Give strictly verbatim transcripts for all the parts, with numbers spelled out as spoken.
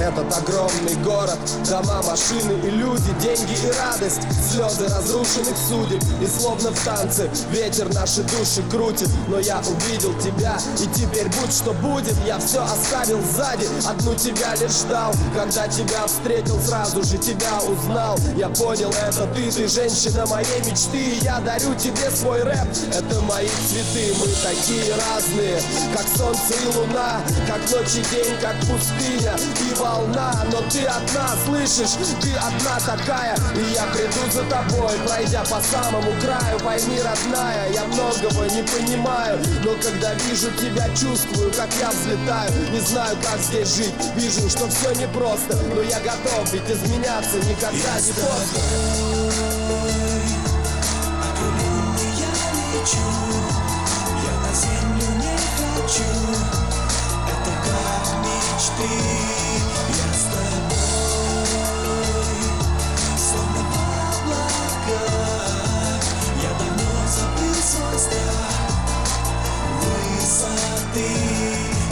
этот огромный город. Дома, машины и люди, деньги и радость, слезы разрушенных судеб. И словно в танце ветер наши души крутит. Но я увидел тебя, и теперь будь что будет. Я все оставил сзади, одну тебя лишь ждал. Когда тебя встретил, сразу же тебя узнал. Я понял, это ты, ты женщина моей мечты. И я дарю тебе свой рэп, это мои цветы. Мы такие разные, как солнце и луна, как ночь и день, как пустыня и волна. Но ты одна, слышишь, ты одна такая. И я приду за тобой, пройдя по самому краю. Пойми, родная, я многого не понимаю, но когда вижу тебя, чувствую, как я взлетаю. Не знаю, как здесь жить, вижу, что все непросто, но я готов, ведь изменяться никогда не поздно. Я на землю не хочу, это как мечты. Я с тобой, словно в облаках. Я давно забыл свой страх высоты.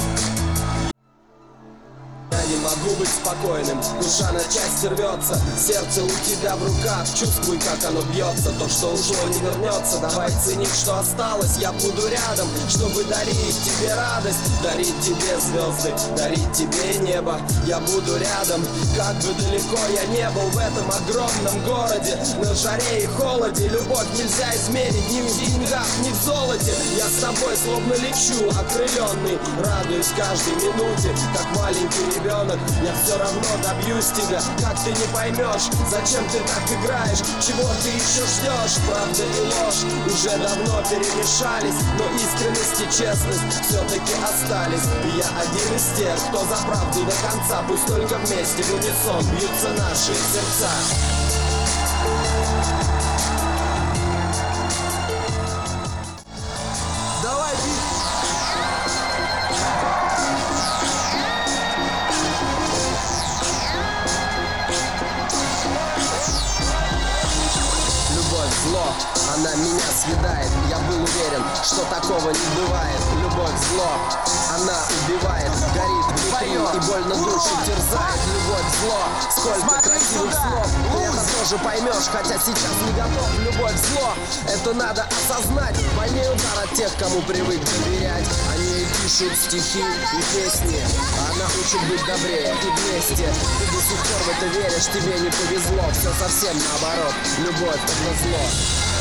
Я не могу быть спокойным, душа на части рвется, сердце у тебя в руках, чувствуй, как оно бьется. То, что ушло, не вернется, давай ценить, что осталось. Я буду рядом, чтобы дарить тебе радость, дарить тебе звезды, дарить тебе небо. Я буду рядом, как бы далеко я не был в этом огромном городе. На жаре и холоде любовь нельзя измерить ни в деньгах, ни в золоте. Я с тобой словно лечу, окрыленный, радуюсь каждой минуте, как маленький ребенок. Я все равно добьюсь тебя, как ты не поймешь, зачем ты так играешь, чего ты еще ждешь. Правда и ложь уже давно перемешались, но искренность и честность все-таки остались. И я один из тех, кто за правду до конца. Пусть только вместе в унисон бьются наши сердца. Давай, бить! Зло, она меня съедает. Я был уверен, что такого не бывает. Любовь зло, она убивает, горит внутри и больно душу терзает. Любовь зло, сколько красивых слов, ты это тоже поймешь, хотя сейчас не готов. Любовь зло, это надо осознать. Больнее удар от тех, кому привык доверять. Они пишут стихи и песни, а она учит быть добрее и вместе. Ты до сих пор в это веришь, тебе не повезло. Все совсем наоборот, любовь это зло.